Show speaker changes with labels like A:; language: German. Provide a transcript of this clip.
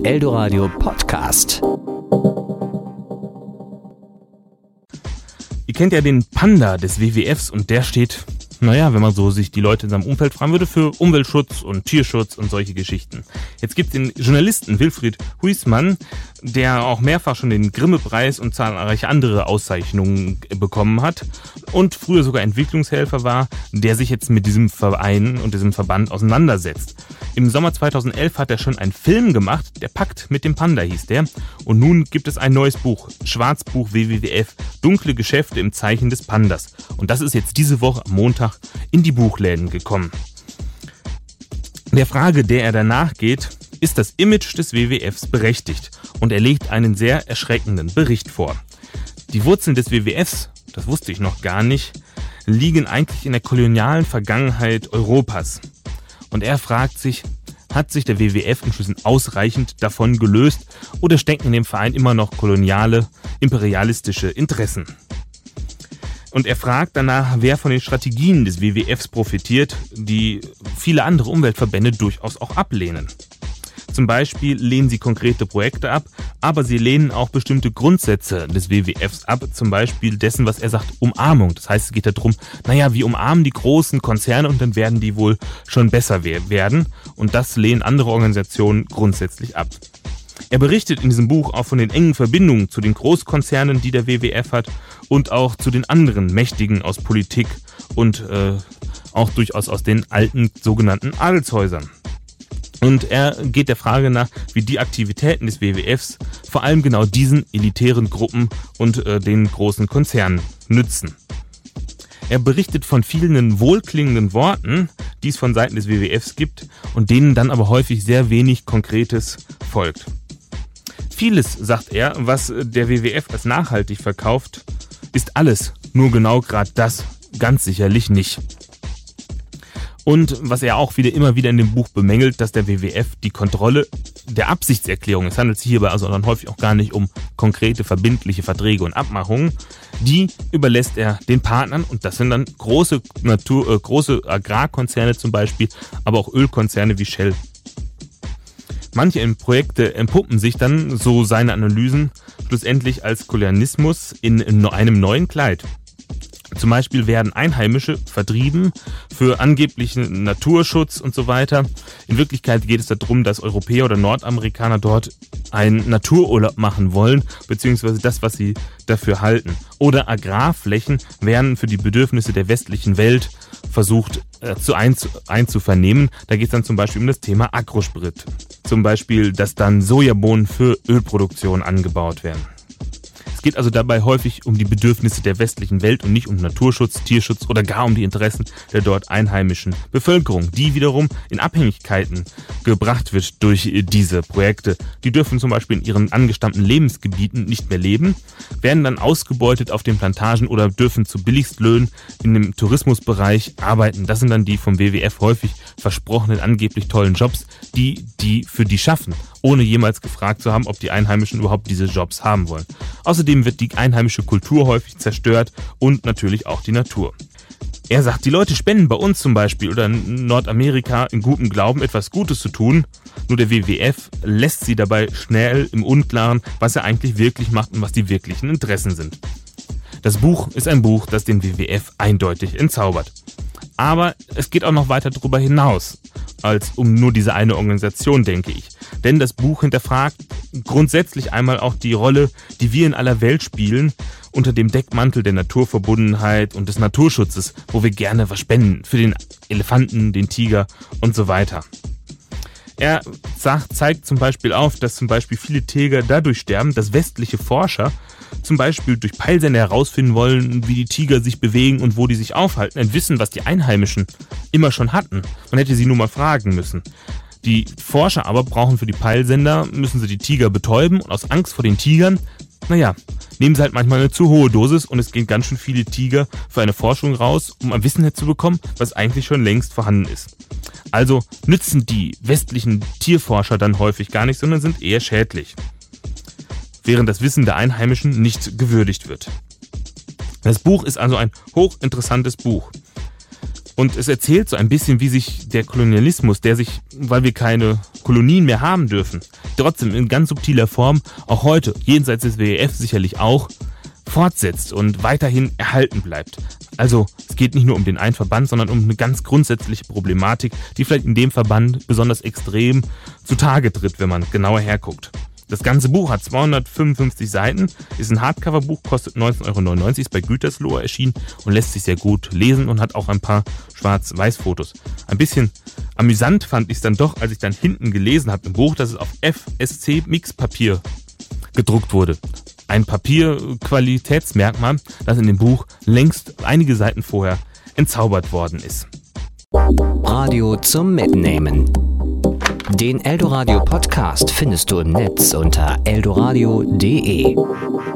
A: Eldoradio Podcast.
B: Ihr kennt ja den Panda des WWFs und der steht, wenn man so sich die Leute in seinem Umfeld fragen würde, für Umweltschutz und Tierschutz und solche Geschichten. Jetzt gibt es den Journalisten Wilfried Huisman, der auch mehrfach schon den Grimme-Preis und zahlreiche andere Auszeichnungen bekommen hat und früher sogar Entwicklungshelfer war, der sich jetzt mit diesem Verein und diesem Verband auseinandersetzt. Im Sommer 2011 hat er schon einen Film gemacht, der Pakt mit dem Panda hieß der. Und nun gibt es ein neues Buch, Schwarzbuch WWF, Dunkle Geschäfte im Zeichen des Pandas. Und das ist jetzt diese Woche am Montag in die Buchläden gekommen. Der Frage, der er danach geht, ist das Image des WWFs berechtigt? Und er legt einen sehr erschreckenden Bericht vor. Die Wurzeln des WWFs, das wusste ich noch gar nicht, liegen eigentlich in der kolonialen Vergangenheit Europas. Und er fragt sich, hat sich der WWF inzwischen ausreichend davon gelöst oder stecken in dem Verein immer noch koloniale, imperialistische Interessen? Und er fragt danach, wer von den Strategien des WWFs profitiert, die viele andere Umweltverbände durchaus auch ablehnen. Zum Beispiel lehnen sie konkrete Projekte ab, aber sie lehnen auch bestimmte Grundsätze des WWFs ab, zum Beispiel dessen, was er sagt, Umarmung. Das heißt, es geht darum, wir umarmen die großen Konzerne und dann werden die wohl schon besser werden. Und das lehnen andere Organisationen grundsätzlich ab. Er berichtet in diesem Buch auch von den engen Verbindungen zu den Großkonzernen, die der WWF hat und auch zu den anderen Mächtigen aus Politik und auch durchaus aus den alten sogenannten Adelshäusern. Und er geht der Frage nach, wie die Aktivitäten des WWFs vor allem genau diesen elitären Gruppen und den großen Konzernen nützen. Er berichtet von vielen wohlklingenden Worten, die es von Seiten des WWFs gibt und denen dann aber häufig sehr wenig Konkretes folgt. Vieles, sagt er, was der WWF als nachhaltig verkauft, ist alles, nur genau gerade das ganz sicherlich nicht. Und was er auch immer wieder in dem Buch bemängelt, dass der WWF die Kontrolle der Absichtserklärung, es handelt sich hierbei also dann häufig auch gar nicht um konkrete verbindliche Verträge und Abmachungen, die überlässt er den Partnern und das sind dann große Agrarkonzerne zum Beispiel, aber auch Ölkonzerne wie Shell. Manche Projekte entpuppen sich dann, so seine Analysen, schlussendlich als Kolonialismus in einem neuen Kleid. Zum Beispiel werden Einheimische vertrieben für angeblichen Naturschutz und so weiter. In Wirklichkeit geht es darum, dass Europäer oder Nordamerikaner dort einen Natururlaub machen wollen, beziehungsweise das, was sie dafür halten. Oder Agrarflächen werden für die Bedürfnisse der westlichen Welt versucht einzuvernehmen. Da geht es dann zum Beispiel um das Thema Agrosprit. Zum Beispiel, dass dann Sojabohnen für Ölproduktion angebaut werden. Es geht also dabei häufig um die Bedürfnisse der westlichen Welt und nicht um Naturschutz, Tierschutz oder gar um die Interessen der dort einheimischen Bevölkerung, die wiederum in Abhängigkeiten gebracht wird durch diese Projekte. Die dürfen zum Beispiel in ihren angestammten Lebensgebieten nicht mehr leben, werden dann ausgebeutet auf den Plantagen oder dürfen zu Billigstlöhnen in dem Tourismusbereich arbeiten. Das sind dann die vom WWF häufig versprochenen angeblich tollen Jobs, die für die schaffen, ohne jemals gefragt zu haben, ob die Einheimischen überhaupt diese Jobs haben wollen. Außerdem wird die einheimische Kultur häufig zerstört und natürlich auch die Natur. Er sagt, die Leute spenden bei uns zum Beispiel oder in Nordamerika in gutem Glauben, etwas Gutes zu tun. Nur der WWF lässt sie dabei schnell im Unklaren, was er eigentlich wirklich macht und was die wirklichen Interessen sind. Das Buch ist ein Buch, das den WWF eindeutig entzaubert. Aber es geht auch noch weiter darüber hinaus, als um nur diese eine Organisation, denke ich. Denn das Buch hinterfragt grundsätzlich einmal auch die Rolle, die wir in aller Welt spielen, unter dem Deckmantel der Naturverbundenheit und des Naturschutzes, wo wir gerne was spenden für den Elefanten, den Tiger und so weiter. Er zeigt zum Beispiel auf, dass zum Beispiel viele Tiger dadurch sterben, dass westliche Forscher zum Beispiel durch Peilsender herausfinden wollen, wie die Tiger sich bewegen und wo die sich aufhalten, ein Wissen, was die Einheimischen immer schon hatten. Man hätte sie nur mal fragen müssen. Die Forscher aber brauchen für die Peilsender, müssen sie die Tiger betäuben und aus Angst vor den Tigern, nehmen sie halt manchmal eine zu hohe Dosis und es gehen ganz schön viele Tiger für eine Forschung raus, um ein Wissen zu bekommen, was eigentlich schon längst vorhanden ist. Also nützen die westlichen Tierforscher dann häufig gar nicht, sondern sind eher schädlich, während das Wissen der Einheimischen nicht gewürdigt wird. Das Buch ist also ein hochinteressantes Buch. Und es erzählt so ein bisschen, wie sich der Kolonialismus, der sich, weil wir keine Kolonien mehr haben dürfen, trotzdem in ganz subtiler Form, auch heute, jenseits des WEF sicherlich auch, fortsetzt und weiterhin erhalten bleibt. Also es geht nicht nur um den einen Verband, sondern um eine ganz grundsätzliche Problematik, die vielleicht in dem Verband besonders extrem zutage tritt, wenn man genauer herguckt. Das ganze Buch hat 255 Seiten, ist ein Hardcover-Buch, kostet 19,99 €, ist bei Gütersloh erschienen und lässt sich sehr gut lesen und hat auch ein paar Schwarz-Weiß-Fotos. Ein bisschen amüsant fand ich es dann doch, als ich dann hinten gelesen habe im Buch, dass es auf FSC-Mixpapier gedruckt wurde. Ein Papierqualitätsmerkmal, das in dem Buch längst einige Seiten vorher entzaubert worden ist.
A: Radio zum Mitnehmen. Den Eldoradio Podcast findest du im Netz unter eldoradio.de.